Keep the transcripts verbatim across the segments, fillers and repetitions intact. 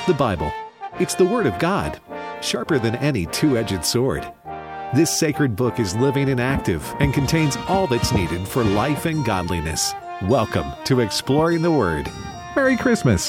The Bible. It's the Word of God, sharper than any two-edged sword. This sacred book is living and active and contains all that's needed for life and godliness. Welcome to Exploring the Word. Merry Christmas.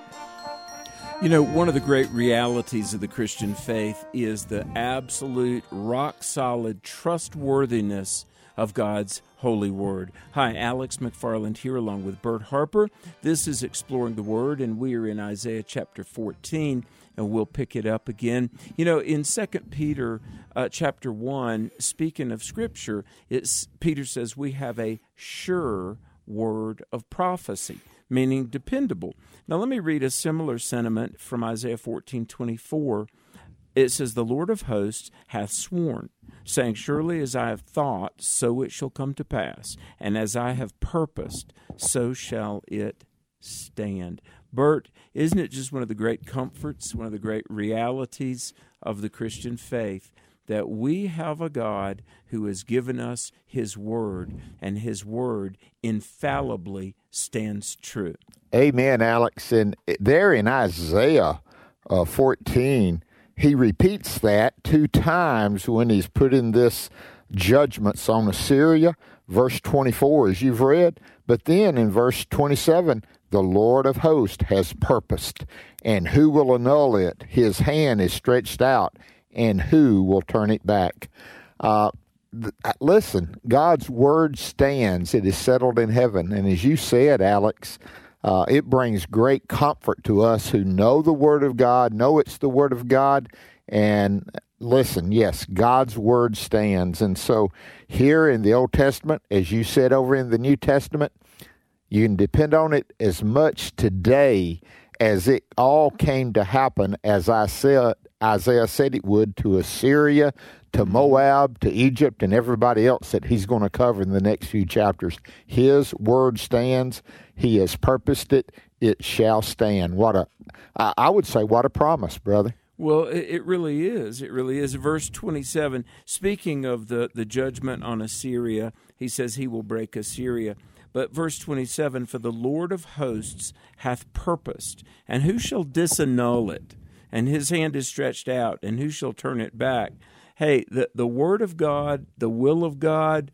You know, one of the great realities of the Christian faith is the absolute, rock-solid trustworthiness of God's holy word. Hi, Alex McFarland here along with Bert Harper. This is Exploring the Word, and we are in Isaiah chapter fourteen, and we'll pick it up again. You know, in Second Peter uh, chapter one, speaking of Scripture, it's, Peter says we have a sure word of prophecy, meaning dependable. Now, let me read a similar sentiment from Isaiah fourteen twenty-four. It says, "The Lord of hosts hath sworn, saying, Surely as I have thought, so it shall come to pass, and as I have purposed, so shall it stand." Bert, isn't it just one of the great comforts, one of the great realities of the Christian faith, that we have a God who has given us His Word, and His Word infallibly stands true? Amen, Alex. And there in Isaiah uh, fourteen, he repeats that two times when he's putting this judgments on Assyria. Verse twenty-four, as you've read. But then in verse twenty-seven, the Lord of hosts has purposed, and who will annul it? His hand is stretched out, and who will turn it back? Uh, th- listen, God's word stands. It is settled in heaven. And as you said, Alex, uh, it brings great comfort to us who know the word of God, know it's the word of God. And listen, yes, God's word stands. And so here in the Old Testament, as you said over in the New Testament, you can depend on it as much today as it all came to happen, as I said, Isaiah said it would, to Assyria, to Moab, to Egypt, and everybody else that he's going to cover in the next few chapters. His word stands. He has purposed it. It shall stand. What a, I would say, what a promise, brother. Well, it really is. It really is. Verse twenty-seven, speaking of the, the judgment on Assyria, he says he will break Assyria. But verse twenty-seven, "For the Lord of hosts hath purposed, and who shall disannul it? And his hand is stretched out, and who shall turn it back?" Hey, the, the word of God, the will of God,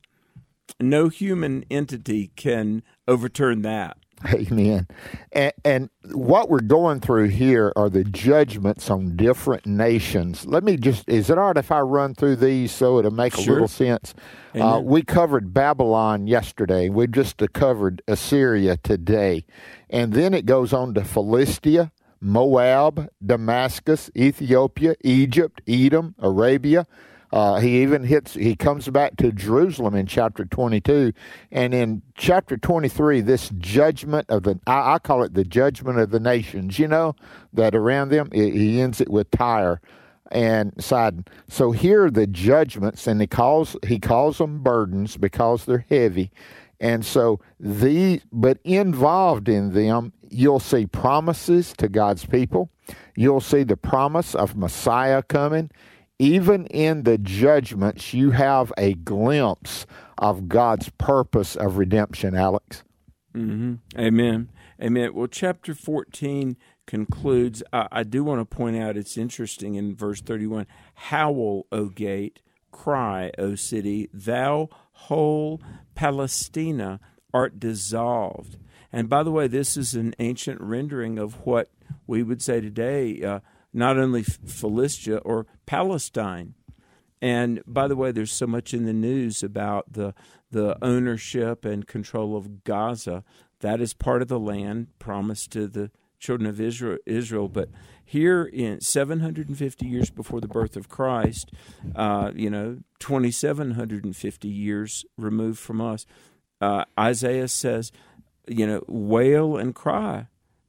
no human entity can overturn that. Amen. And, and what we're going through here are the judgments on different nations. Let me just, is it all right if I run through these so it'll make Sure. a little sense? Uh, we covered Babylon yesterday. We just covered Assyria today. And then it goes on to Philistia, Moab, Damascus, Ethiopia, Egypt, Edom, Arabia. Uh, he even hits, he comes back to Jerusalem in chapter twenty-two. And in chapter twenty-three, this judgment of the, I, I call it the judgment of the nations, you know, that around them, it, he ends it with Tyre and Sidon. So here are the judgments, and he calls, he calls them burdens because they're heavy. And so the, but involved in them, you'll see promises to God's people. You'll see the promise of Messiah coming. Even in the judgments, you have a glimpse of God's purpose of redemption, Alex. Mm-hmm. Amen. Amen. Well, chapter fourteen concludes. I, I do want to point out, it's interesting in verse thirty-one, "Howl, O gate, cry, O city, thou whole Palestina art dissolved." And by the way, this is an ancient rendering of what we would say today, uh, not only Philistia or Palestine. And by the way, there's so much in the news about the the ownership and control of Gaza. That is part of the land promised to the children of Israel. Israel. But here in seven hundred fifty years before the birth of Christ, uh, you know, twenty-seven hundred fifty years removed from us, uh, Isaiah says, you know, wail and cry,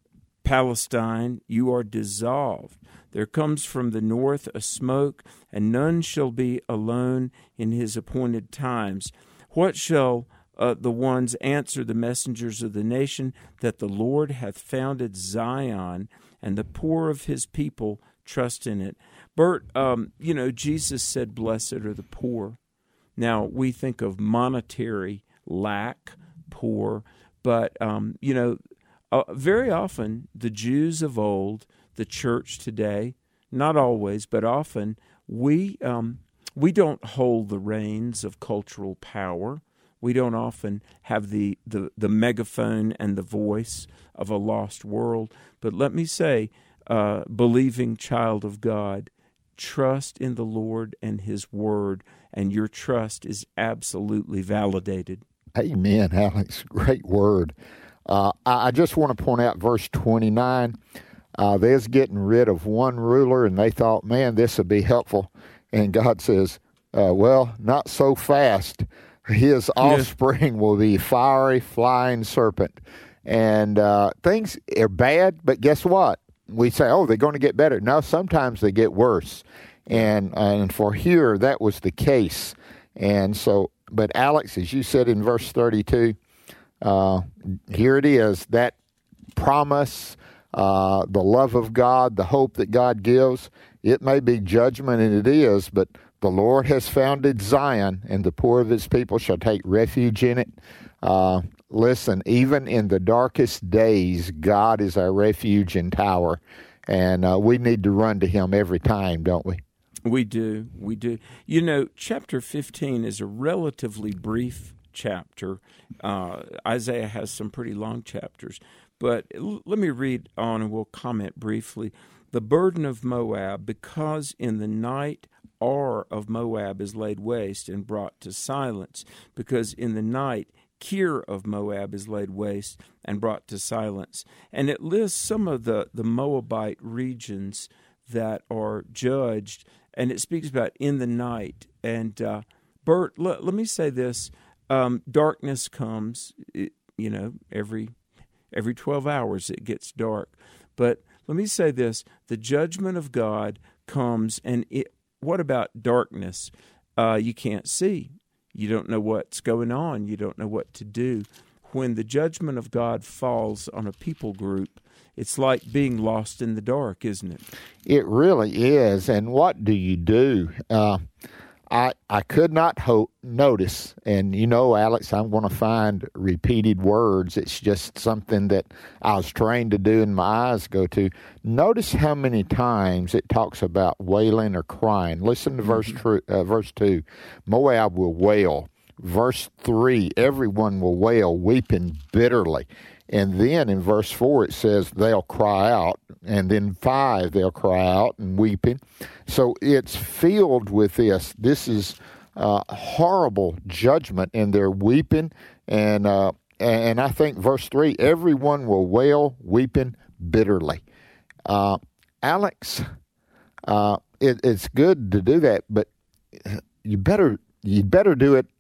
Palestine, you are dissolved. There comes from the north a smoke, and none shall be alone in his appointed times. What shall uh, the ones answer the messengers of the nation? That the Lord hath founded Zion, and the poor of his people trust in it. Bert, um, you know, Jesus said, blessed are the poor. Now, we think of monetary lack, poor, but, um, you know, uh, very often the Jews of old, the church today, not always, but often, we um, we don't hold the reins of cultural power. We don't often have the, the, the megaphone and the voice of a lost world. But let me say, uh, believing child of God, trust in the Lord and His Word, and your trust is absolutely validated. Amen, Alex. Great word. Uh, I, I just want to point out verse twenty-nine. Uh, they was getting rid of one ruler, and they thought, man, this would be helpful. And God says, uh, well, not so fast. His offspring will be fiery, flying serpent. And uh, things are bad, but guess what? We say, oh, they're going to get better. No, sometimes they get worse. And and for here, that was the case. And so, but Alex, as you said in verse thirty-two, uh, here it is, that promise, uh, the love of God, the hope that God gives. It may be judgment, and it is, but the Lord has founded Zion, and the poor of His people shall take refuge in it. Uh, listen, even in the darkest days, God is our refuge and tower, and uh, we need to run to Him every time, don't we? We do, we do. You know, chapter fifteen is a relatively brief chapter. Uh, Isaiah has some pretty long chapters, but l- let me read on and we'll comment briefly. The burden of Moab, because in the night Ar of Moab is laid waste and brought to silence, because in the night Kir of Moab is laid waste and brought to silence. And it lists some of the, the Moabite regions that are judged, and it speaks about in the night. And uh, Bert, let, let me say this. Um, darkness comes, it, you know, every every twelve hours it gets dark. But let me say this. The judgment of God comes, and it, what about darkness? Uh, you can't see. You don't know what's going on. You don't know what to do. When the judgment of God falls on a people group, it's like being lost in the dark, isn't it? It really is. And what do you do? Uh, I I could not ho- notice, and you know, Alex, I'm going to find repeated words. It's just something that I was trained to do and my eyes go to. Notice how many times it talks about wailing or crying. Listen to verse, tr- uh, verse two. Moab will wail. Verse three, everyone will wail, weeping bitterly. And then in verse four, it says they'll cry out. And then five, they'll cry out and weeping. So it's filled with this. This is uh, horrible judgment, and they're weeping. And uh, and I think verse three, everyone will wail, weeping bitterly. Uh, Alex, uh, it, it's good to do that, but you better you better do it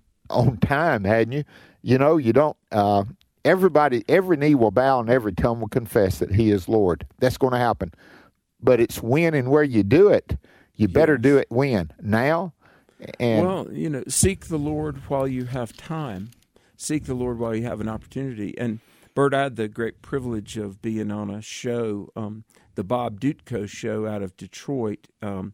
on time, hadn't you? You know, you don't. Uh, Everybody, every knee will bow and every tongue will confess that He is Lord. That's going to happen. But it's when and where you do it. You better Yes. do it when? Now? And Well, you know, seek the Lord while you have time. Seek the Lord while you have an opportunity. And Bert, I had the great privilege of being on a show, um, the Bob Dutko show out of Detroit, um,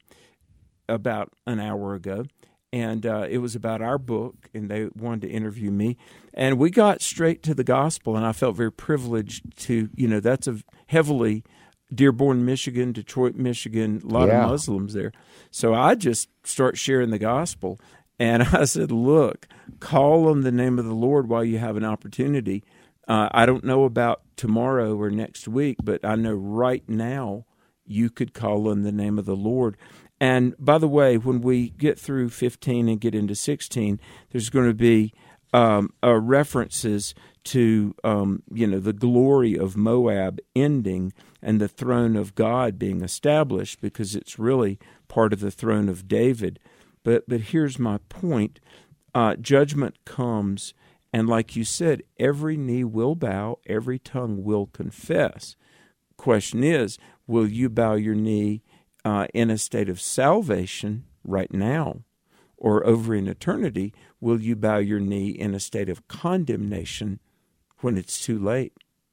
about an hour ago. And uh, it was about our book, and they wanted to interview me. And we got straight to the gospel, and I felt very privileged to, you know, that's a heavily Dearborn, Michigan, Detroit, Michigan, a lot Yeah. of Muslims there. So I just start sharing the gospel. And I said, look, call on the name of the Lord while you have an opportunity. Uh, I don't know about tomorrow or next week, but I know right now you could call on the name of the Lord. And by the way, when we get through fifteen and get into sixteen, there's going to be um, uh, references to um, you know the glory of Moab ending and the throne of God being established, because it's really part of the throne of David. But but here's my point: uh, judgment comes, and like you said, every knee will bow, every tongue will confess. Question is, will you bow your knee Uh, in a state of salvation right now, or over in eternity? Will you bow your knee in a state of condemnation when it's too late?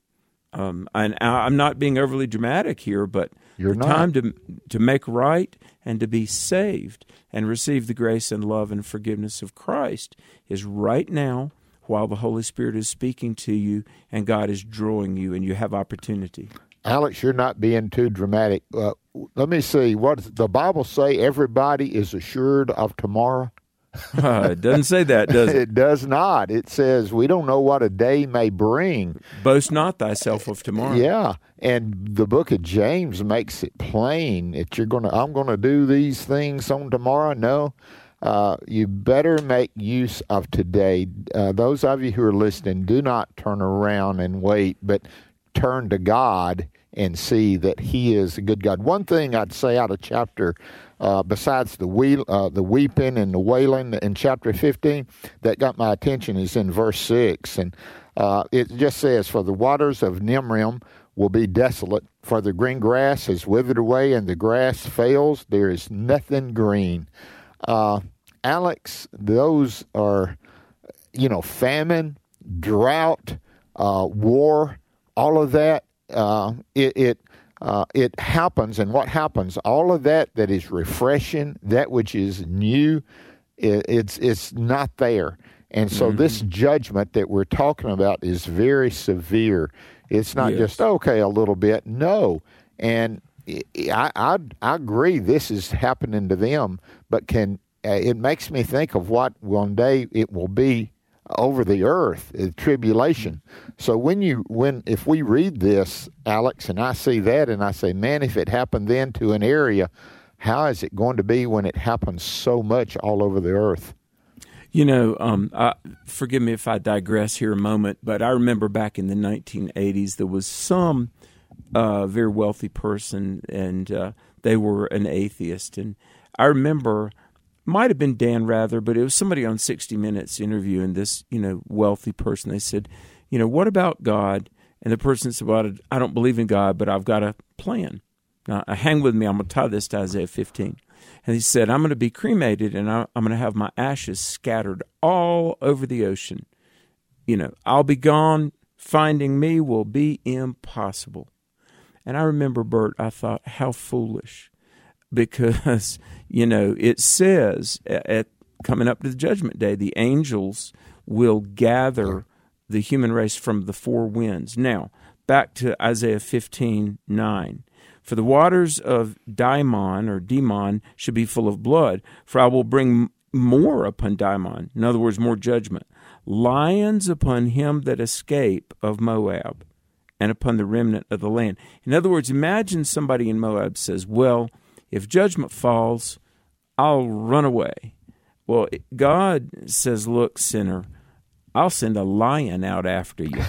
Um, and I, I'm not being overly dramatic here, but You're the not. time to to make right and to be saved and receive the grace and love and forgiveness of Christ is right now, while the Holy Spirit is speaking to you and God is drawing you and you have opportunity. Alex, you're not being too dramatic. Uh, let me see. What does the Bible say? Everybody is assured of tomorrow. Uh, it doesn't say that, does it? It does not. It says we don't know what a day may bring. Boast not thyself of tomorrow. Yeah, and the book of James makes it plain that you're gonna. I'm going to do these things on tomorrow. No, uh, you better make use of today. Uh, those of you who are listening, do not turn around and wait, but turn to God and see that He is a good God. One thing I'd say out of chapter, uh, besides the we, uh, the weeping and the wailing in chapter fifteen, that got my attention is in verse six. And uh, it just says, "For the waters of Nimrim will be desolate, for the green grass is withered away, and the grass fails. There is nothing green." Uh, Alex, those are, you know, famine, drought, uh, war, all of that. Uh, it it, uh, it happens, and what happens? All of that that is refreshing, that which is new, it, it's it's not there. And so mm-hmm. this judgment that we're talking about is very severe. It's not yes. just okay a little bit. No, and I I, I agree. This is happening to them, but can uh, it makes me think of what one day it will be over the earth, uh, tribulation. So when you when if we read this, Alex, and I see that, and I say, man, if it happened then to an area, how is it going to be when it happens so much all over the earth? You know, um, I, forgive me if I digress here a moment, but I remember back in the nineteen eighties, there was some uh, very wealthy person, and uh, they were an atheist. And I remember, might have been Dan Rather, but it was somebody on sixty minutes interviewing this, you know, wealthy person. They said, you know, what about God? And the person said, well, I don't believe in God, but I've got a plan. Now, hang with me. I'm going to tie this to Isaiah fifteen. And he said, I'm going to be cremated, and I'm going to have my ashes scattered all over the ocean. You know, I'll be gone. Finding me will be impossible. And I remember, Bert, I thought, how foolish. Because, you know, it says at, at coming up to the judgment day, the angels will gather the human race from the four winds. Now, back to Isaiah fifteen nine. For the waters of Daimon or Demon should be full of blood, for I will bring more upon Daimon. In other words, more judgment. Lions upon him that escape of Moab, and upon the remnant of the land. In other words, imagine somebody in Moab says, well, if judgment falls, I'll run away. Well, God says, look, sinner, I'll send a lion out after you.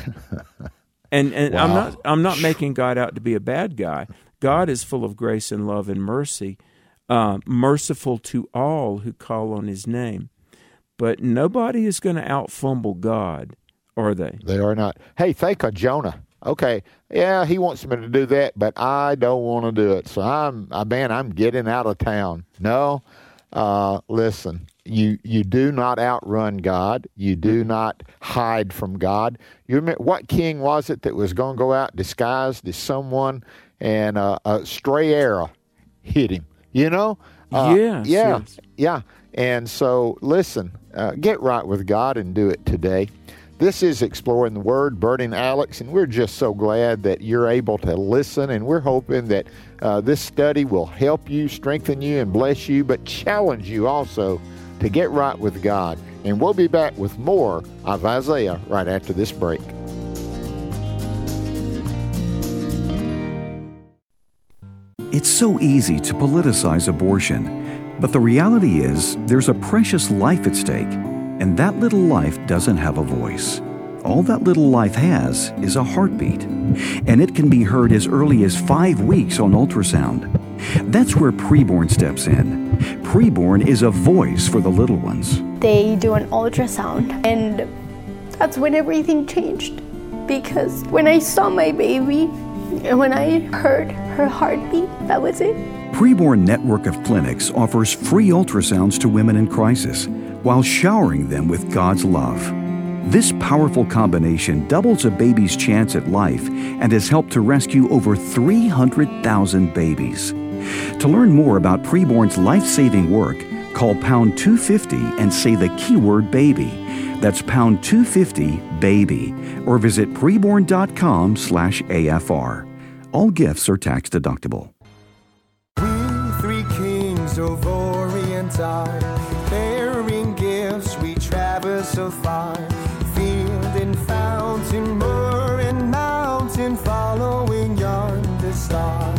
and and wow. I'm not I'm not making God out to be a bad guy. God is full of grace and love and mercy, uh, merciful to all who call on His name. But nobody is going to out-fumble God, are they? They are not. Hey, think of Jonah. Okay, yeah, he wants me to do that, but I don't want to do it. So I'm, I, man, I'm getting out of town. No, uh, listen, you you do not outrun God. You do not hide from God. You remember, what king was it that was going to go out disguised as someone, and uh, a stray arrow hit him? You know? Uh, yes, yeah, yes. yeah. And so, listen, uh, get right with God and do it today. This is Exploring the Word, Bert and Alex, and we're just so glad that you're able to listen, and we're hoping that uh, this study will help you, strengthen you, and bless you, but challenge you also to get right with God. And we'll be back with more of Isaiah right after this break. It's so easy to politicize abortion, but the reality is there's a precious life at stake, and that little life doesn't have a voice. All that little life has is a heartbeat, and it can be heard as early as five weeks on ultrasound. That's where Preborn steps in. Preborn is a voice for the little ones. They do an ultrasound, and that's when everything changed. Because when I saw my baby, and when I heard her heartbeat, that was it. Preborn Network of Clinics offers free ultrasounds to women in crisis while showering them with God's love. This powerful combination doubles a baby's chance at life and has helped to rescue over three hundred thousand babies. To learn more about Preborn's life-saving work, call pound two fifty and say the keyword baby. That's pound two fifty baby, or visit preborn dot com slash A F R. All gifts are tax deductible. We three kings of Orient are, bearing gifts we traverse so far. Field and fountain, moor and mountain, following yonder star.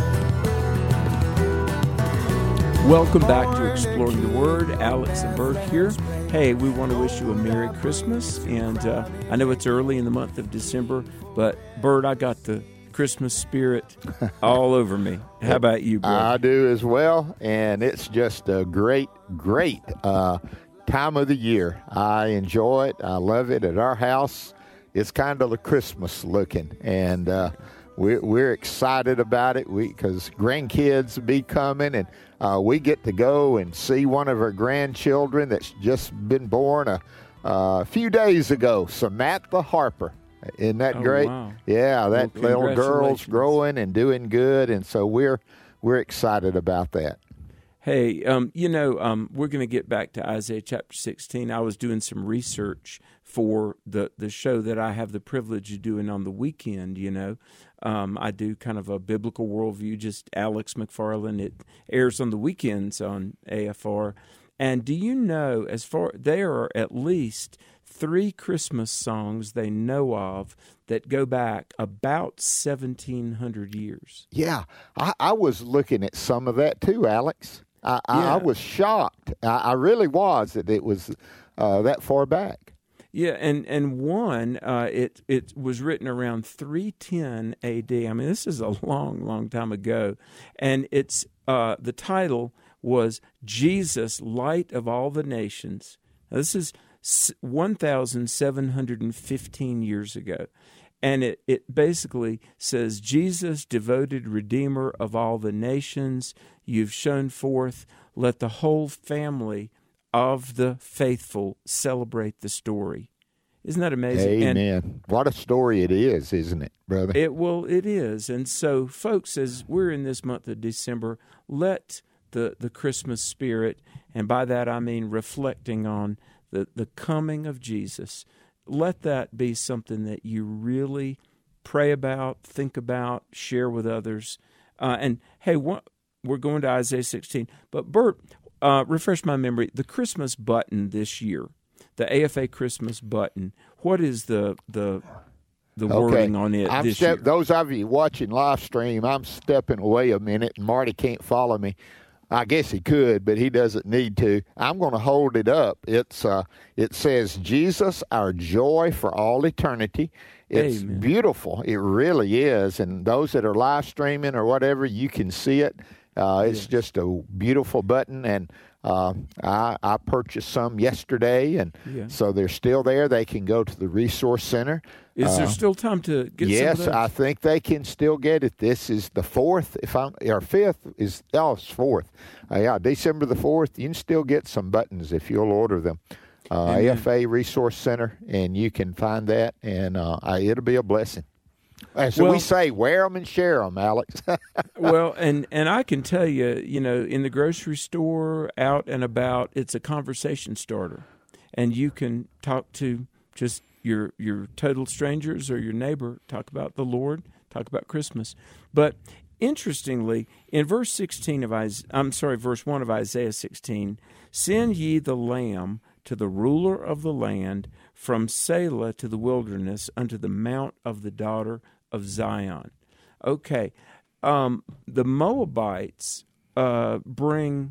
Welcome back to Exploring the Word. Alex and Bert here. Hey, we want to wish you a Merry Christmas. And uh, I know it's early in the month of December, but Bert, I got the Christmas spirit all over me. How about you, Bert? I do as well, and it's just a great, great uh, time of the year. I enjoy it. I love it. At our house, it's kind of a Christmas looking, and uh, we're, we're excited about it because grandkids will be coming, and uh, we get to go and see one of our grandchildren that's just been born a, a few days ago, Samantha Harper. Isn't that oh, great? Wow. Yeah, that well, little girl's growing and doing good, and so we're we're excited about that. Hey, um, you know, um, we're going to get back to Isaiah chapter sixteen. I was doing some research for the, the show that I have the privilege of doing on the weekend, you know. Um, I do kind of a biblical worldview, just Alex McFarland. It airs on the weekends on A F R. And do you know, as far there are at least three Christmas songs they know of that go back about seventeen hundred years. Yeah, I, I was looking at some of that too, Alex. I, I, yeah. I was shocked. I, I really was that it was uh, that far back. Yeah, and and one, uh, it it was written around three ten A D. I mean, this is a long, long time ago, and it's uh, the title was Jesus, Light of All the Nations. Now, this is one thousand seven hundred fifteen years ago. And it, it basically says, Jesus, devoted Redeemer of all the nations, you've shown forth, let the whole family of the faithful celebrate the story. Isn't that amazing? Amen. And what a story it is, isn't it, brother? It well, it is. And so, folks, as we're in this month of December, let the, the Christmas spirit, and by that I mean reflecting on the, the coming of Jesus, let that be something that you really pray about, think about, share with others. Uh, and, hey, what, we're going to Isaiah sixteen. But, Bert, uh, refresh my memory, the Christmas button this year, the A F A Christmas button, what is the the the okay. wording on it I'm this step, year? Those of you watching live stream, I'm stepping away a minute, and Marty can't follow me. I guess he could, but he doesn't need to. I'm going to hold it up. It's uh, it says, Jesus, our joy for all eternity. It's Amen. Beautiful. It really is. And those that are live streaming or whatever, you can see it. Uh, it's yes. just a beautiful button, and uh, I, I purchased some yesterday, and yeah. so they're still there. They can go to the Resource Center. Is uh, there still time to get yes, some of those? I think they can still get it. This is the fourth, if I'm or fifth is oh, it's fourth. Uh, yeah, December the fourth. You can still get some buttons if you'll order them. Uh, A F A Resource Center, and you can find that, and uh, it'll be a blessing. So well, we say, wear them and share them, Alex. Well, and, and I can tell you, you know, in the grocery store, out and about, it's a conversation starter. And you can talk to just your your total strangers or your neighbor, talk about the Lord, talk about Christmas. But interestingly, in verse sixteen of Isaiah, I'm sorry, verse one of Isaiah sixteen, send ye the lamb to the ruler of the land, from Selah to the wilderness, unto the mount of the daughter of Zion. Okay, um, the Moabites uh, bring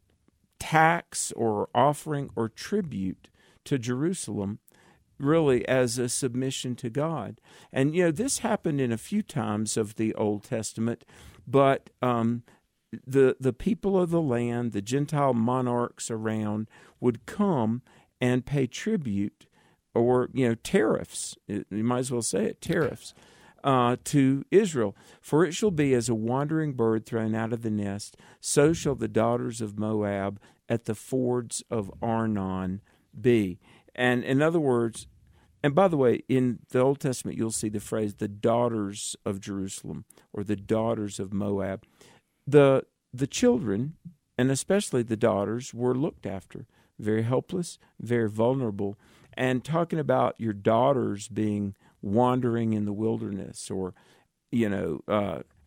tax or offering or tribute to Jerusalem, really as a submission to God. And, you know, this happened in a few times of the Old Testament, but um, the the people of the land, the Gentile monarchs around, would come and pay tribute or, you know, tariffs, you might as well say it, tariffs, uh, to Israel. For it shall be as a wandering bird thrown out of the nest, so shall the daughters of Moab at the fords of Arnon be. And in other words, and by the way, in the Old Testament, you'll see the phrase, the daughters of Jerusalem, or the daughters of Moab. The the children, and especially the daughters, were looked after. Very helpless, very vulnerable. And talking about your daughters being wandering in the wilderness, or, you know, uh,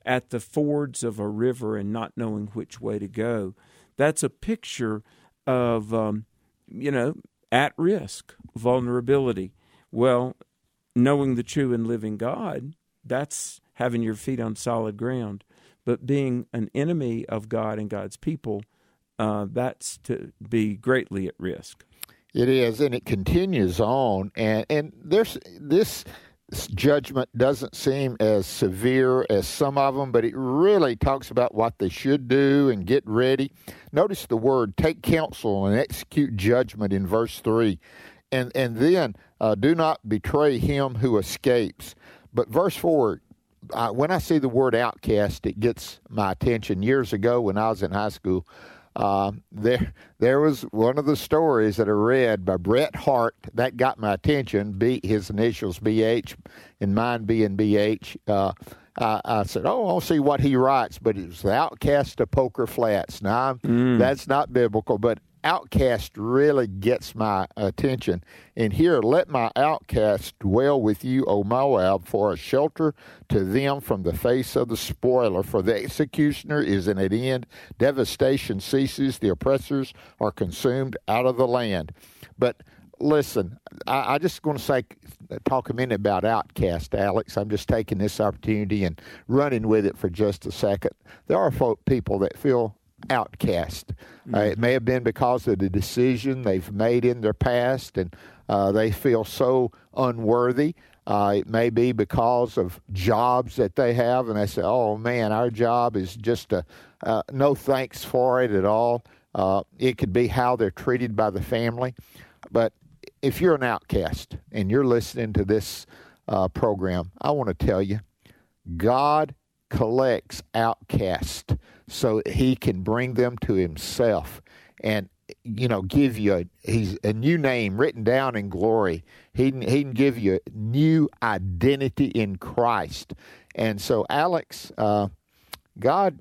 at the fords of a river and not knowing which way to go. That's a picture of, um, you know, at risk, vulnerability. Well, knowing the true and living God, that's having your feet on solid ground. But being an enemy of God and God's people, uh, that's to be greatly at risk. It is, and it continues on. And, and there's this judgment doesn't seem as severe as some of them, but it really talks about what they should do and get ready. Notice the word, take counsel and execute judgment in verse three. And, and then, uh, do not betray him who escapes. But verse four, Uh, when I see the word outcast, it gets my attention. Years ago when I was in high school, uh, there there was one of the stories that I read by Bret Hart that got my attention, B, his initials B H and mine being B H. Uh, I, I said, oh, I'll see what he writes, but it was the outcast of Poker Flats. Now, mm. that's not biblical, but outcast really gets my attention. And here, let my outcast dwell with you, O Moab, for a shelter to them from the face of the spoiler. For the executioner is at an end. Devastation ceases. The oppressors are consumed out of the land. But listen, I, I just going to say, talk a minute about outcast, Alex. I'm just taking this opportunity and running with it for just a second. There are folk, people that feel outcast. Mm-hmm. Uh, it may have been because of the decision they've made in their past, and uh, they feel so unworthy. Uh, it may be because of jobs that they have, and they say, oh, man, our job is just a, uh, no thanks for it at all. Uh, it could be how they're treated by the family. But if you're an outcast and you're listening to this uh, program, I want to tell you, God collects outcasts so he can bring them to himself and, you know, give you a, he's a new name written down in glory. He, he can give you a new identity in Christ. And so, Alex, uh, God,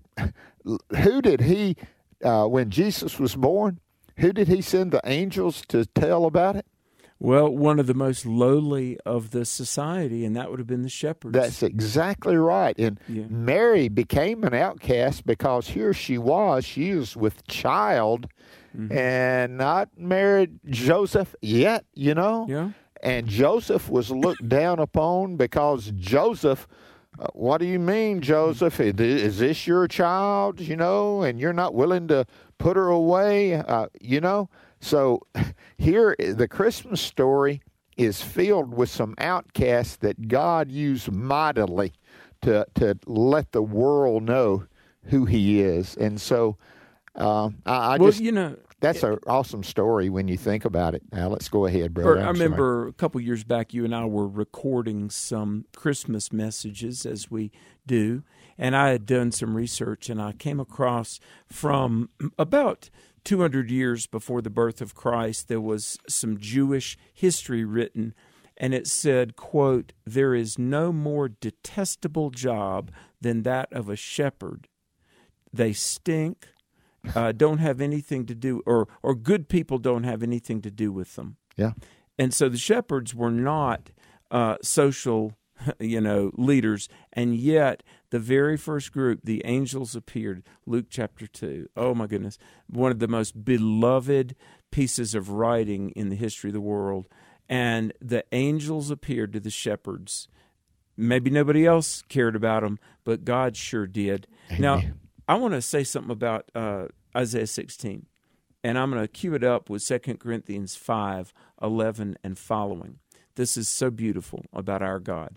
who did he, uh, when Jesus was born, who did he send the angels to tell about it? Well, one of the most lowly of the society, and that would have been the shepherds. That's exactly right. And yeah. Mary became an outcast because here she was. She was with child mm-hmm. and not married Joseph yet, you know. Yeah. And Joseph was looked down upon because Joseph, uh, what do you mean, Joseph? Is this your child, you know, and you're not willing to put her away, uh, you know? So here, the Christmas story is filled with some outcasts that God used mightily to to let the world know who he is. And so uh, I, I well, just, you know, that's an awesome story when you think about it. Now, let's go ahead, brother. I remember a couple years back, you and I were recording some Christmas messages, as we do, and I had done some research, and I came across from about two hundred years before the birth of Christ, there was some Jewish history written, and it said, quote, there is no more detestable job than that of a shepherd. They stink, uh, don't have anything to do, or or good people don't have anything to do with them. Yeah. And so the shepherds were not uh, social, you know, leaders, and yet the very first group, the angels appeared, Luke chapter two. Oh, my goodness. One of the most beloved pieces of writing in the history of the world. And the angels appeared to the shepherds. Maybe nobody else cared about them, but God sure did. Amen. Now, I want to say something about uh, Isaiah sixteen, and I'm going to cue it up with Second Corinthians five, eleven and following. This is so beautiful about our God.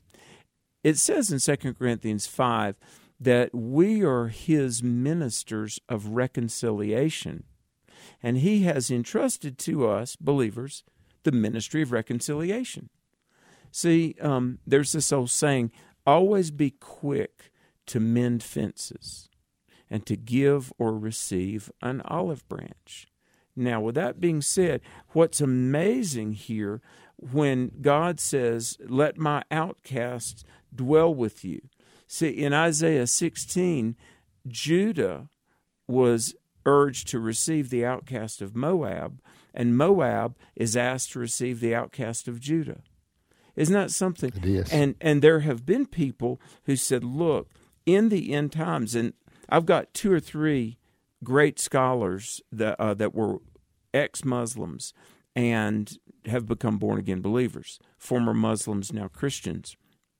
It says in Second Corinthians five that we are his ministers of reconciliation, and he has entrusted to us, believers, the ministry of reconciliation. See, um, there's this old saying, always be quick to mend fences and to give or receive an olive branch. Now, with that being said, what's amazing here when God says, let my outcasts dwell with you. See, in Isaiah sixteen, Judah was urged to receive the outcast of Moab, and Moab is asked to receive the outcast of Judah. Isn't that something? It is. And, and there have been people who said, look, in the end times, and I've got two or three great scholars that uh, that were ex-Muslims and have become born-again believers, former Muslims, now Christians.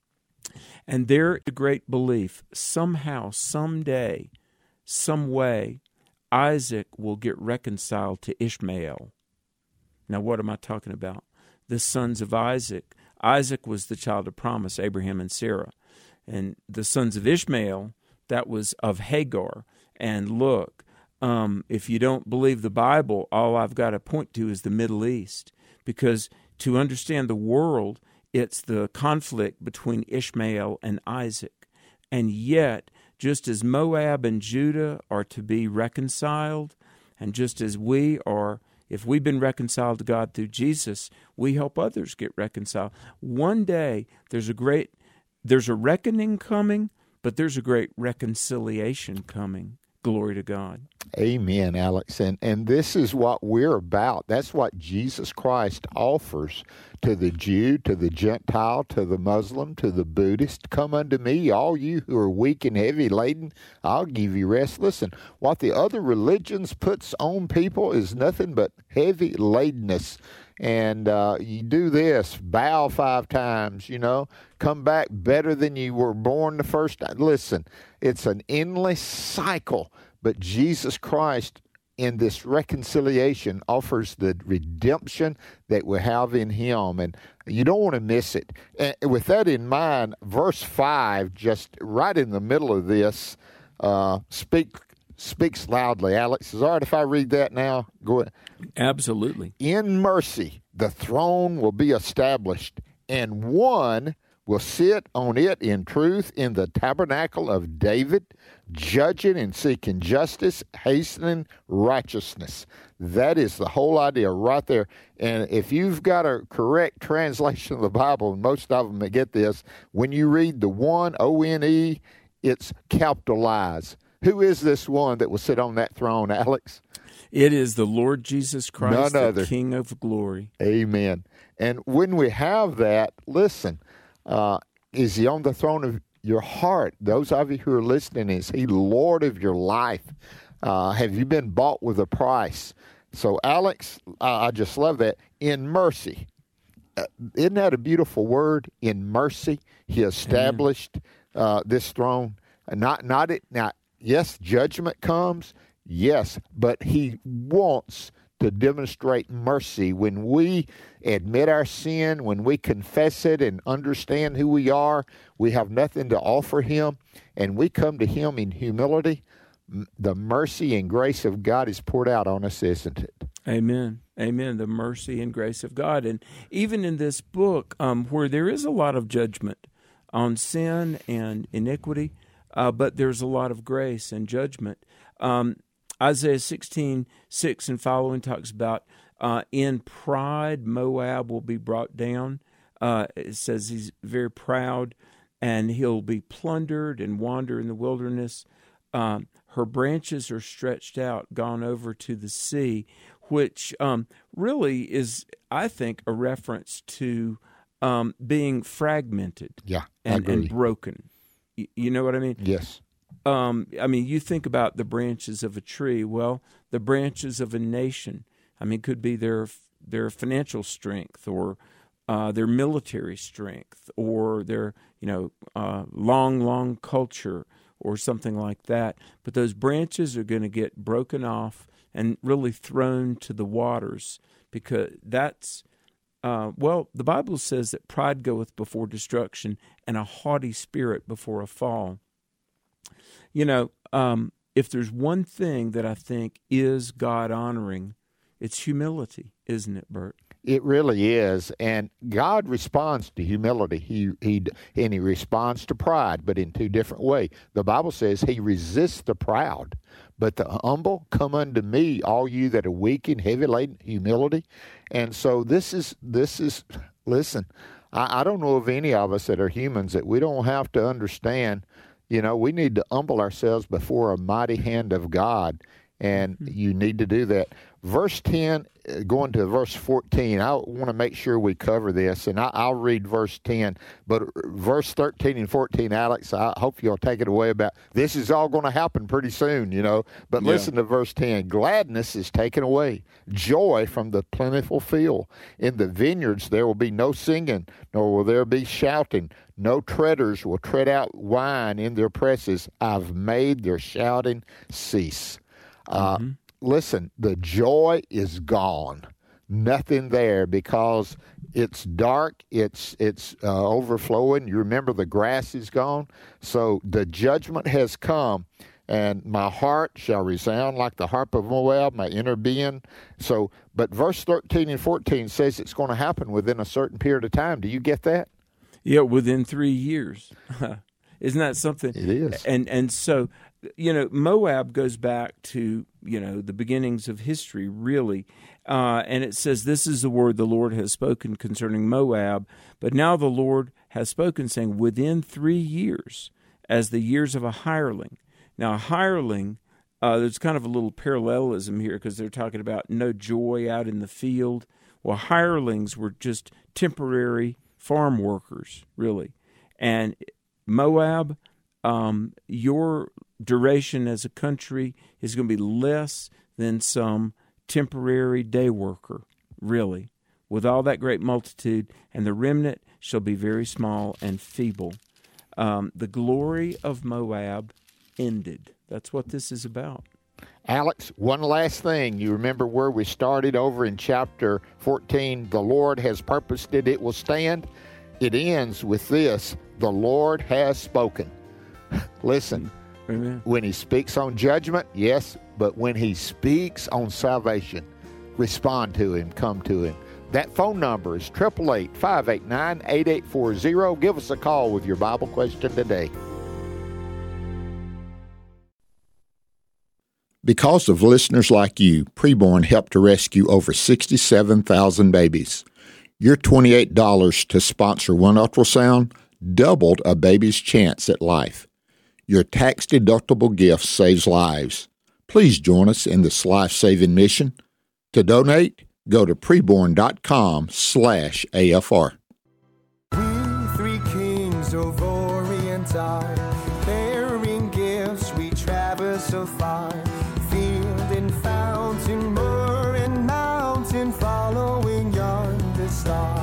And their great belief, somehow, someday, some way, Isaac will get reconciled to Ishmael. Now, what am I talking about? The sons of Isaac. Isaac was the child of promise, Abraham and Sarah. And the sons of Ishmael, that was of Hagar. And look, um, if you don't believe the Bible, all I've got to point to is the Middle East. Because to understand the world, it's the conflict between Ishmael and Isaac. And yet, just as Moab and Judah are to be reconciled, and just as we are, if we've been reconciled to God through Jesus, we help others get reconciled. One day, there's a great, there's a reckoning coming, but there's a great reconciliation coming. Glory to God. Amen, Alex. And and this is what we're about. That's what Jesus Christ offers to the Jew, to the Gentile, to the Muslim, to the Buddhist. Come unto me, all you who are weak and heavy laden, I'll give you rest. Listen, what the other religions puts on people is nothing but heavy ladenness. And uh, you do this, bow five times, you know, come back better than you were born the first time. Listen, it's an endless cycle, but Jesus Christ in this reconciliation offers the redemption that we have in him, and you don't want to miss it. And with that in mind, verse five, just right in the middle of this, uh, speak speaks loudly. Alex, is it all right if I read that now? Go ahead. Absolutely. In mercy, the throne will be established, and one will sit on it in truth in the tabernacle of David, judging and seeking justice, hastening righteousness. That is the whole idea right there. And if you've got a correct translation of the Bible, and most of them get this, when you read the one, O N E, it's capitalized. Who is this one that will sit on that throne, Alex? It is the Lord Jesus Christ, None the other. King of glory. Amen. And when we have that, listen, uh, is he on the throne of your heart? Those of you who are listening, is he Lord of your life? Uh, have you been bought with a price? So, Alex, uh, I just love that. In mercy. Uh, isn't that a beautiful word? In mercy, he established uh, this throne. Not, not it. Now, yes, judgment comes. Yes, but he wants to demonstrate mercy when we admit our sin, when we confess it and understand who we are. We have nothing to offer him, and we come to him in humility. The mercy and grace of God is poured out on us, isn't it? Amen. Amen. The mercy and grace of God. And even in this book, um, where there is a lot of judgment on sin and iniquity, uh, but there's a lot of grace and judgment. Um, Isaiah sixteen six and following talks about uh, in pride Moab will be brought down. Uh, it says he's very proud, and he'll be plundered and wander in the wilderness. Um, her branches are stretched out, gone over to the sea, which um, really is, I think, a reference to um, being fragmented Yeah, and, I agree. and broken. Y- You know what I mean? Yes. Um, I mean, you think about the branches of a tree. Well, the branches of a nation, I mean, could be their their financial strength or uh, their military strength or their, you know, uh, long, long culture or something like that. But those branches are going to get broken off and really thrown to the waters, because that's, uh, well, the Bible says that pride goeth before destruction and a haughty spirit before a fall. You know, um, if there's one thing that I think is God-honoring, it's humility, isn't it, Bert? It really is, and God responds to humility. He he and he responds to pride, but in two different ways. The Bible says he resists the proud, but the humble come unto me, all you that are weak and heavy laden. Humility, and so this is this is. Listen, I, I don't know of any of us that are humans that we don't have to understand. You know, we need to humble ourselves before a mighty hand of God, and you need to do that. Verse ten, going to verse fourteen, I want to make sure we cover this, and I, I'll read verse ten, but verse thirteen and fourteen, Alex, I hope you'll take it away about this is all going to happen pretty soon, you know. But Yeah. listen to verse ten. Gladness is taken away, joy from the plentiful field. In the vineyards there will be no singing, nor will there be shouting. No treaders will tread out wine in their presses. I've made their shouting cease. Uh, Mm-hmm. Listen, the joy is gone. Nothing there because it's dark, it's it's uh, overflowing. You remember the grass is gone. So the judgment has come, and my heart shall resound like the harp of Moab, my inner being. So, but verse thirteen and fourteen says it's going to happen within a certain period of time. Do you get that? Yeah, within three years. Isn't that something? It is. And and so, you know, Moab goes back to, you know, the beginnings of history, really. Uh, and it says, this is the word the Lord has spoken concerning Moab. But now the Lord has spoken, saying, within three years, as the years of a hireling. Now, a hireling, uh, there's kind of a little parallelism here because they're talking about no joy out in the field. Well, hirelings were just temporary farm workers, really. And Moab, um, your duration as a country is going to be less than some temporary day worker, really, with all that great multitude, and the remnant shall be very small and feeble. Um, the glory of Moab ended. That's what this is about. Alex, one last thing. You remember where we started over in chapter fourteen, the Lord has purposed it, it will stand. It ends with this, the Lord has spoken. Listen, Amen. when he speaks on judgment, yes, but when he speaks on salvation, respond to him, come to him. That phone number is eight eight eight, five eight nine, eight eight four zero. Give us a call with your Bible question today. Because of listeners like you, Preborn helped to rescue over sixty-seven thousand babies. Your twenty-eight dollars to sponsor one ultrasound doubled a baby's chance at life. Your tax-deductible gift saves lives. Please join us in this life-saving mission. To donate, go to preborn.com slash AFR. We three kings of Orient are, bearing gifts we traverse so far. Field and fountain, moor and mountain, following yonder star.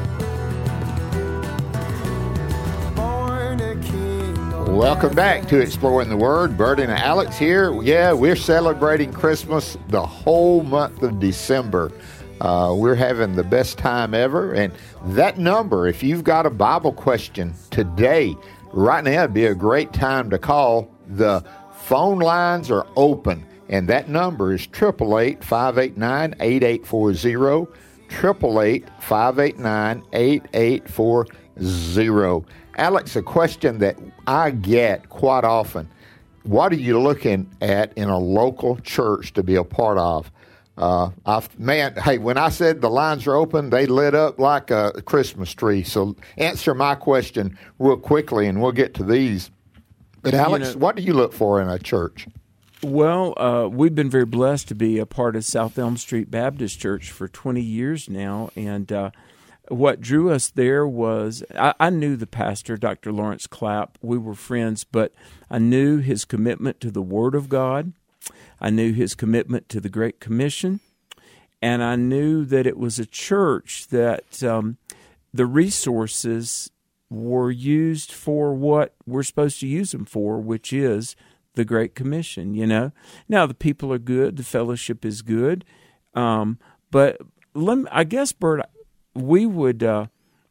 Born a king. Welcome back to Exploring the Word. Bert and Alex here. Yeah, we're celebrating Christmas the whole month of December. Uh, we're having the best time ever. And that number, if you've got a Bible question today, right now would be a great time to call. The phone lines are open, and that number is eight eight eight, five eight nine, eight eight four zero, eight eight eight, five eight nine, eight eight four zero. Alex, a question that I get quite often, what are you looking at in a local church to be a part of? Uh, I've, man, hey, when I said the lines are open, they lit up like a Christmas tree. So answer my question real quickly, and we'll get to these. But Alex, You know, what do you look for in a church? Well, uh, we've been very blessed to be a part of South Elm Street Baptist Church for twenty years now, and uh, what drew us there was I, I knew the pastor, Doctor Lawrence Clapp. We were friends, but I knew his commitment to the Word of God. I knew his commitment to the Great Commission, and I knew that it was a church that um, the resources were used for what we're supposed to use them for, which is the Great Commission, you know. Now, the people are good, the fellowship is good, um, but let me, I guess, Bert, we would uh,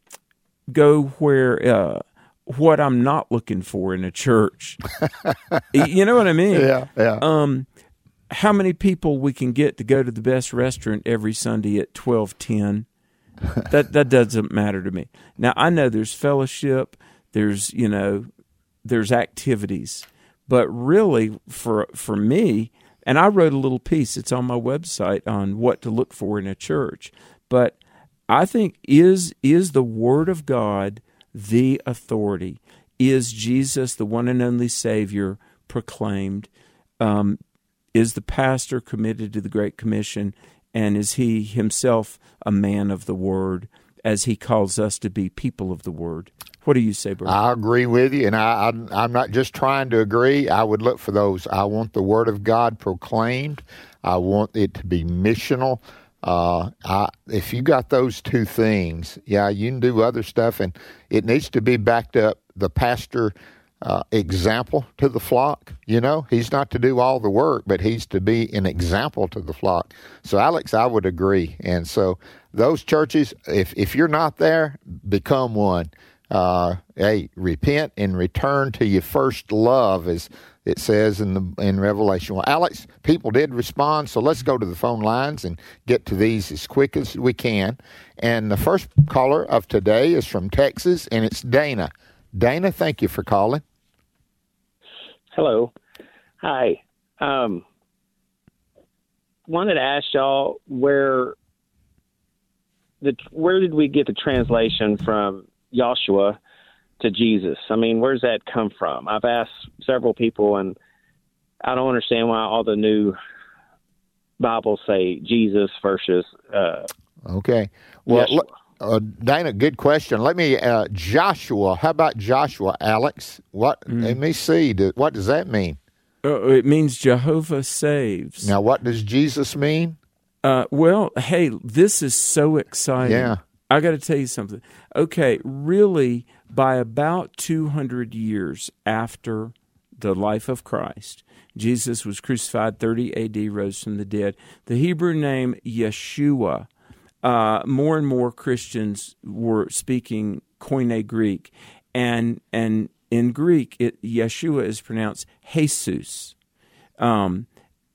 go where uh, what I'm not looking for in a church. You know what I mean? Yeah, yeah. Um, how many people we can get to go to the best restaurant every Sunday at twelve ten? That that doesn't matter to me. Now, I know there's fellowship, there's, you know, there's activities, but really for for me, and I wrote a little piece, it's on my website on what to look for in a church, but I think is is the Word of God the authority? Is Jesus the one and only Savior proclaimed? Um, is the pastor committed to the Great Commission, and is he himself a man of the Word, as he calls us to be people of the Word? What do you say, Bert? I agree with you, and I, I'm, I'm not just trying to agree. I would look for those. I want the Word of God proclaimed. I want it to be missional. Uh, I, if you got those two things, yeah, you can do other stuff, and it needs to be backed up. The pastor uh, example to the flock, you know, he's not to do all the work, but he's to be an example to the flock. So, Alex, I would agree. And so those churches, if, if you're not there, become one. Uh, hey, repent and return to your first love, as it says in the in Revelation. Well, Alex, people did respond, so let's go to the phone lines and get to these as quick as we can. And the first caller of today is from Texas, and it's Dana. Dana, thank you for calling. Hello. Hi. Um, wanted to ask y'all where the where did we get the translation from Joshua to Jesus? I mean, where's that come from? I've asked several people, and I don't understand why all the new Bibles say Jesus versus uh, okay. Well, Yeshua. Uh, Dana, good question. Let me, uh, Joshua, how about Joshua, Alex? What, mm. let me see, what does that mean? Uh, it means Jehovah saves. Now, what does Jesus mean? Uh, well, hey, this is so exciting. Yeah. I got to tell you something. Okay, really, by about two hundred years after the life of Christ, Jesus was crucified, thirty A D, rose from the dead. The Hebrew name Yeshua, Uh, more and more Christians were speaking Koine Greek, and and in Greek, it, Yeshua is pronounced Jesus, um,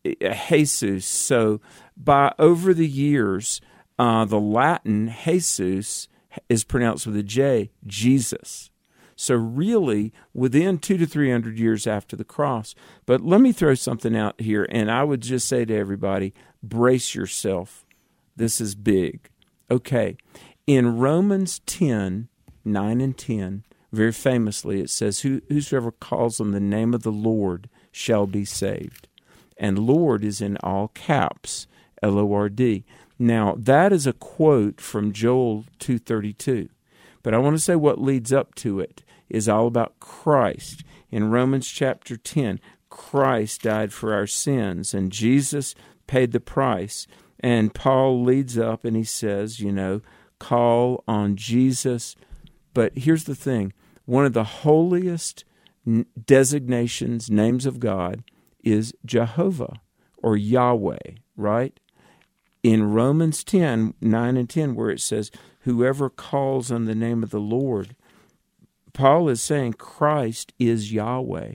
Jesus. So, by over the years, uh, the Latin Jesus is pronounced with a J, Jesus. So, really, within two to three hundred years after the cross. But let me throw something out here, and I would just say to everybody, brace yourself. This is big. Okay, in Romans ten, nine and ten, very famously it says, Who, whosoever calls on the name of the Lord shall be saved. And Lord is in all caps, L O R D. Now, that is a quote from Joel two thirty-two. But I want to say what leads up to it is all about Christ. In Romans chapter ten, Christ died for our sins, and Jesus paid the price. And Paul leads up and he says, you know, call on Jesus. But here's the thing. One of the holiest designations, names of God, is Jehovah or Yahweh, right? In Romans ten, nine and ten, where it says, whoever calls on the name of the Lord, Paul is saying Christ is Yahweh.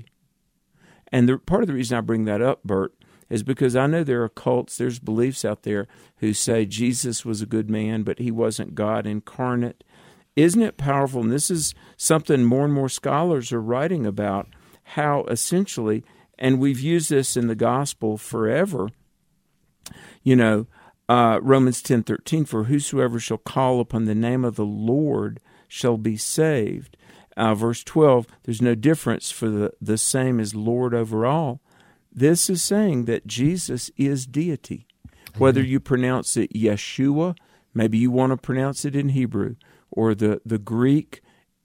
And the, part of the reason I bring that up, Bert, is because I know there are cults, there's beliefs out there who say Jesus was a good man, but he wasn't God incarnate. Isn't it powerful? And this is something more and more scholars are writing about, how essentially, and we've used this in the gospel forever, you know, uh, Romans ten thirteen, for whosoever shall call upon the name of the Lord shall be saved. Uh, verse twelve, there's no difference, for the, the same is Lord over all. This is saying that Jesus is deity. Whether you pronounce it Yeshua, maybe you want to pronounce it in Hebrew, or the, the Greek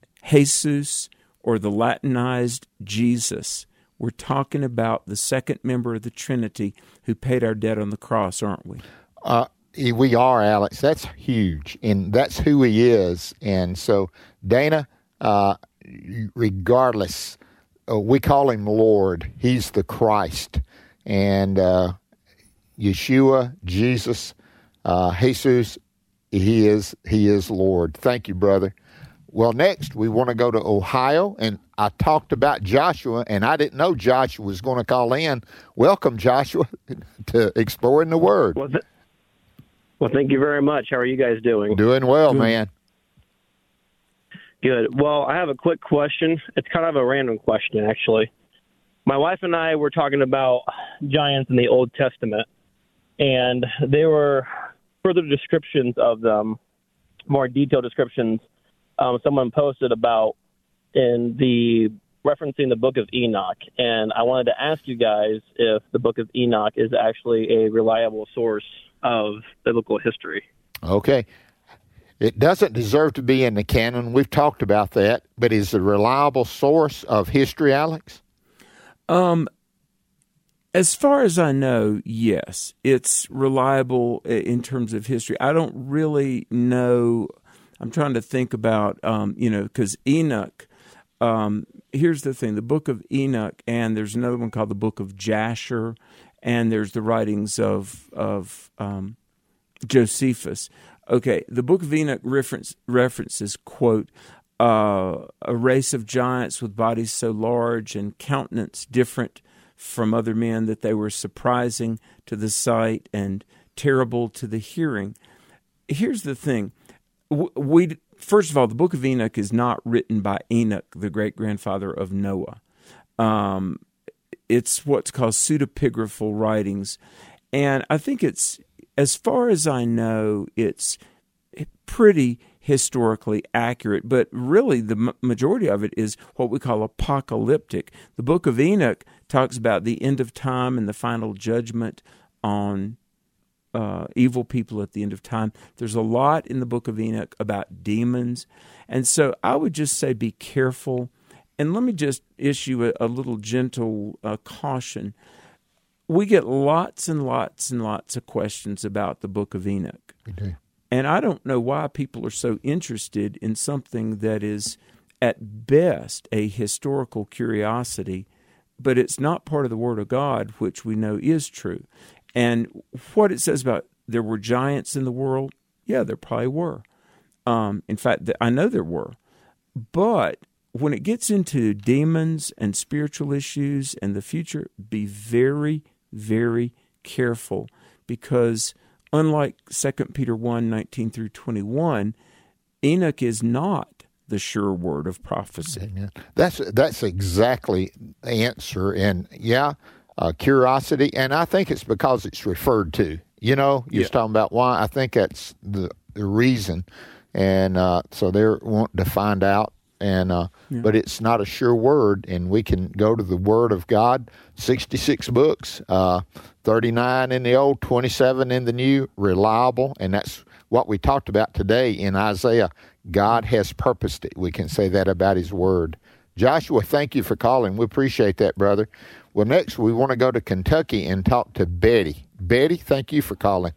Jesus, or the Latinized Jesus. We're talking about the second member of the Trinity who paid our debt on the cross, aren't we? Uh, we are, Alex. That's huge, and that's who he is. And so, Dana, uh, regardless, uh, we call him Lord. He's the Christ. And uh, Yeshua, Jesus, uh, Jesus, he is, he is Lord. Thank you, brother. Well, next, we want to go to Ohio, and I talked about Joshua, and I didn't know Joshua was going to call in. Welcome, Joshua, to Exploring the Word. Well, th- well, thank you very much. How are you guys doing? Doing well, Good. man. Good. Well, I have a quick question. It's kind of a random question, actually. My wife and I were talking about giants in the Old Testament, and there were further descriptions of them, more detailed descriptions. Um, someone posted about in the referencing the Book of Enoch, and I wanted to ask you guys if the Book of Enoch is actually a reliable source of biblical history. Okay. It doesn't deserve to be in the canon. We've talked about that, but is it a reliable source of history, Alex? Um, as far as I know, yes. It's reliable in terms of history. I don't really know. I'm trying to think about, um, you know, because Enoch, um, here's the thing, the Book of Enoch, and there's another one called the Book of Jasher, and there's the writings of, of um, Josephus. Okay, the Book of Enoch reference, references, quote, uh, a race of giants with bodies so large and countenance different from other men that they were surprising to the sight and terrible to the hearing. Here's the thing. We First of all, the Book of Enoch is not written by Enoch, the great-grandfather of Noah. Um, it's what's called pseudepigraphal writings, and I think it's, as far as I know, it's pretty historically accurate, but really the majority of it is what we call apocalyptic. The Book of Enoch talks about the end of time and the final judgment on uh, evil people at the end of time. There's a lot in the Book of Enoch about demons, and so I would just say be careful. And let me just issue a, a little gentle uh, caution. We get lots and lots and lots of questions about the Book of Enoch. We do. And I don't know why people are so interested in something that is, at best, a historical curiosity, but it's not part of the Word of God, which we know is true. And what it says about there were giants in the world, yeah, there probably were. Um, in fact, I know there were. But when it gets into demons and spiritual issues and the future, be very, very careful, because unlike Second Peter one, nineteen through twenty-one, Enoch is not the sure word of prophecy. Amen. That's that's exactly the answer. And yeah, uh, curiosity, and I think it's because it's referred to. You know, you're Yeah. talking about why. I think that's the, the reason. And uh, so they're wanting to find out. And uh, Yeah. But it's not a sure word, and we can go to the Word of God, sixty-six books, uh, thirty-nine in the Old, twenty-seven in the New, reliable, and that's what we talked about today in Isaiah. God has purposed it. We can say that about His Word. Joshua, thank you for calling. We appreciate that, brother. Well, next we want to go to Kentucky and talk to Betty. Betty, thank you for calling.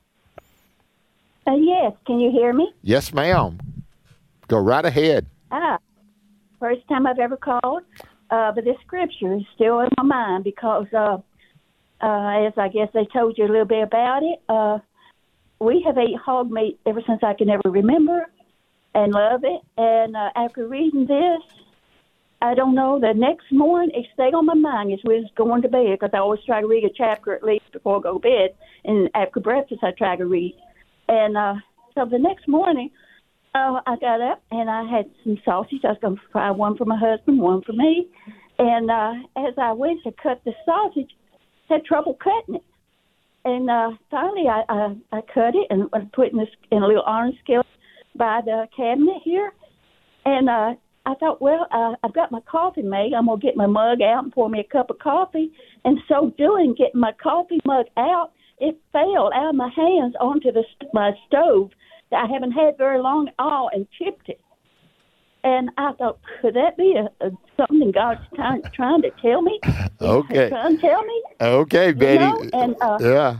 Uh, yes, can you hear me? Yes, ma'am. Go right ahead. Ah, first time I've ever called, uh, but this scripture is still in my mind because, uh, uh, as I guess they told you a little bit about it, uh, we have ate hog meat ever since I can ever remember and love it. And uh, after reading this, I don't know, the next morning it stayed on my mind as we was going to bed, because I always try to read a chapter at least before I go to bed, and after breakfast I try to read. And uh, so the next morning, uh, I got up and I had some sausage. I was going to fry one for my husband, one for me. And uh, as I went to cut the sausage, I had trouble cutting it. And uh, finally I, I, I cut it and was putting this in a little iron skillet by the cabinet here. And uh, I thought, well, uh, I've got my coffee made. I'm going to get my mug out and pour me a cup of coffee. And so doing, getting my coffee mug out, it fell out of my hands onto the my stove that I haven't had very long at all, and chipped it. And I thought, could that be a, a something God's trying, trying to tell me? Okay. Trying to tell me? Okay, Betty. You know? And, uh, yeah.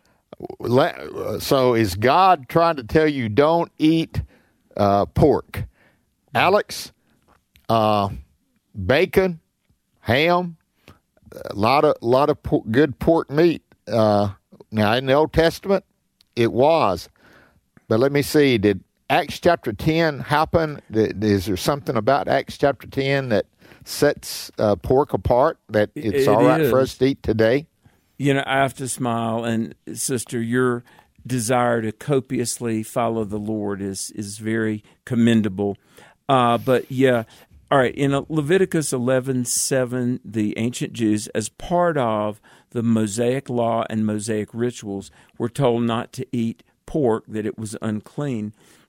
Le- So is God trying to tell you don't eat uh, pork? Alex, uh, bacon, ham, a lot of lot of por- good pork meat. Uh, now in the Old Testament, it was, but let me see. Did Acts chapter ten happen? Is there something about Acts chapter ten that sets uh, pork apart, that it's It all right is. for us to eat today? You know, I have to smile, and sister, your desire to copiously follow the Lord is is very commendable. Uh, but yeah, all right. In Leviticus eleven seven, the ancient Jews, as part of the Mosaic law and Mosaic rituals, were told not to eat pork, that it was unclean.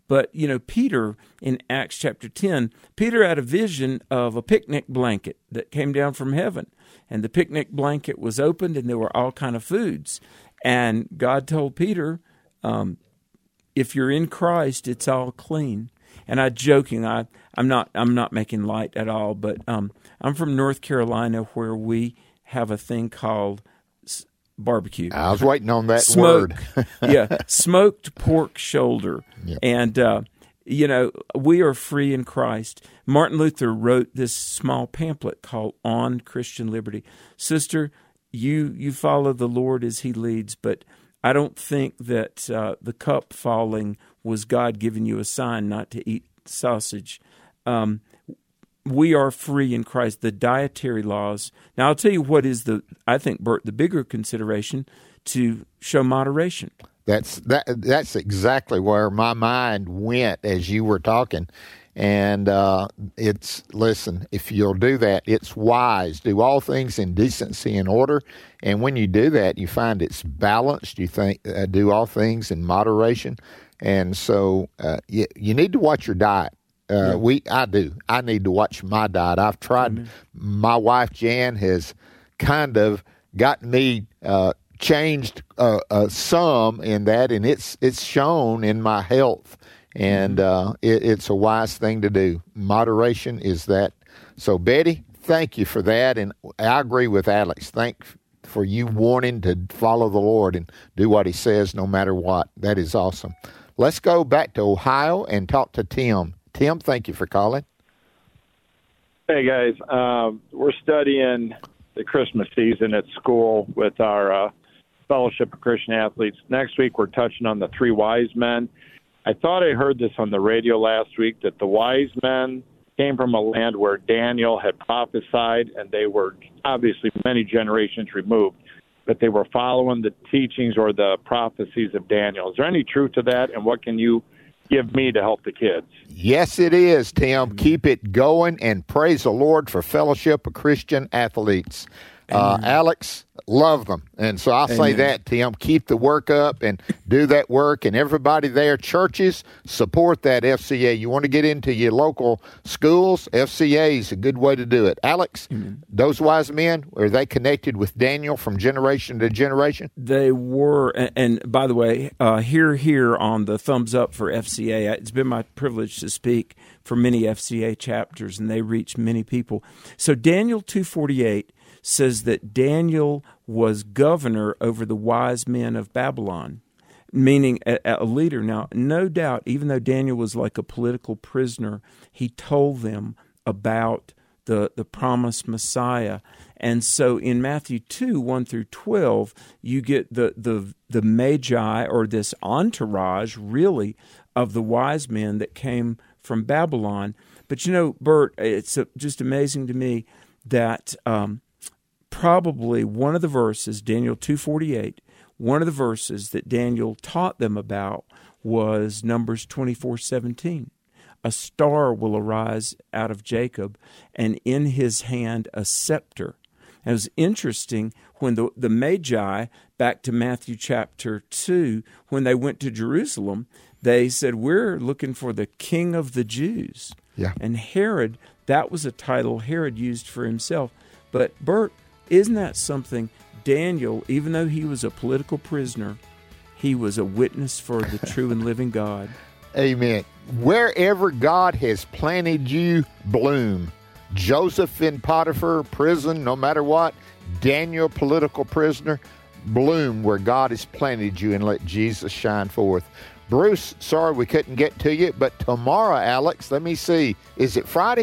But, you know, Peter, in Acts chapter ten, Peter had a vision of a picnic blanket that came down from heaven. And the picnic blanket was opened, and there were all kind of foods. And God told Peter, um, if you're in Christ, it's all clean. And I joking, I, I'm not I'm not making light at all, but um, I'm from North Carolina, where we have a thing called barbecue. I was waiting on that Smoke, word. yeah, smoked pork shoulder. Yep. And, uh, you know, we are free in Christ. Martin Luther wrote this small pamphlet called On Christian Liberty. Sister, you you follow the Lord as he leads, but I don't think that uh, the cup falling was God giving you a sign not to eat sausage. Um We are free in Christ. The dietary laws. Now, I'll tell you what is the, I think, Bert, the bigger consideration, to show moderation. That's that. That's exactly where my mind went as you were talking. And uh, it's, listen, if you'll do that, it's wise. Do all things in decency and order. And when you do that, you find it's balanced. You think uh, do all things in moderation. And so uh, you, you need to watch your diet. Uh, yeah. We, I do. I need to watch my diet. I've tried. Mm-hmm. My wife Jan has kind of gotten me uh, changed uh, uh, some in that, and it's it's shown in my health. And mm-hmm. uh, it, it's a wise thing to do. Moderation is that. So, Betty, thank you for that, and I agree with Alex. Thank for you wanting to follow the Lord and do what He says, no matter what. That is awesome. Let's go back to Ohio and talk to Tim. Tim, thank you for calling. Hey, guys. Um, we're studying the Christmas season at school with our uh, Fellowship of Christian Athletes. Next week, we're touching on the three wise men. I thought I heard this on the radio last week, that the wise men came from a land where Daniel had prophesied, and they were obviously many generations removed, but they were following the teachings or the prophecies of Daniel. Is there any truth to that, and what can you give me to help the kids? Yes, it is, Tim. Keep it going, and praise the Lord for Fellowship of Christian Athletes. Uh, Alex, love them. And so I'll Amen. say that, Tim. Keep the work up and do that work. And everybody there, churches, support that F C A. You want to get into your local schools, F C A is a good way to do it. Alex, Amen. those wise men, are they connected with Daniel from generation to generation? They were. And, and by the way, uh, here, here on the thumbs up for F C A, it's been my privilege to speak for many F C A chapters, and they reach many people. So Daniel two forty-eight says that Daniel was governor over the wise men of Babylon, meaning a, a leader. Now, no doubt, even though Daniel was like a political prisoner, he told them about the, the promised Messiah. And so in Matthew two, one through twelve, you get the, the, the magi, or this entourage, really, of the wise men that came from Babylon. But you know, Bert, it's just amazing to me that um, probably one of the verses, Daniel two forty-eight, one of the verses that Daniel taught them about was Numbers twenty-four seventeen. A star will arise out of Jacob, and in his hand a scepter. And it was interesting when the, the Magi, back to Matthew chapter two, when they went to Jerusalem, they said, we're looking for the King of the Jews. Yeah. And Herod, that was a title Herod used for himself. But Bert, isn't that something? Daniel, even though he was a political prisoner, he was a witness for the true and living God. Amen. Wherever God has planted you, bloom. Joseph in Potiphar prison, no matter what. Daniel, political prisoner, bloom where God has planted you and let Jesus shine forth. Bruce, sorry we couldn't get to you, but tomorrow, Alex, let me see. Is it Friday?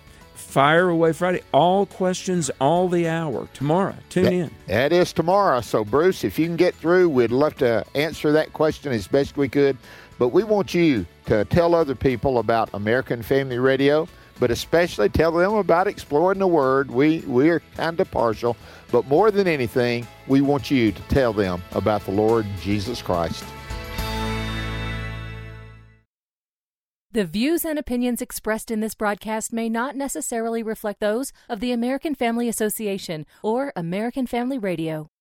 Fire Away Friday. All questions, all the hour. Tomorrow. Tune that, in. That is tomorrow. So, Bruce, if you can get through, we'd love to answer that question as best we could. But we want you to tell other people about American Family Radio, but especially tell them about Exploring the Word. We, we're kind of partial, but more than anything, we want you to tell them about the Lord Jesus Christ. The views and opinions expressed in this broadcast may not necessarily reflect those of the American Family Association or American Family Radio.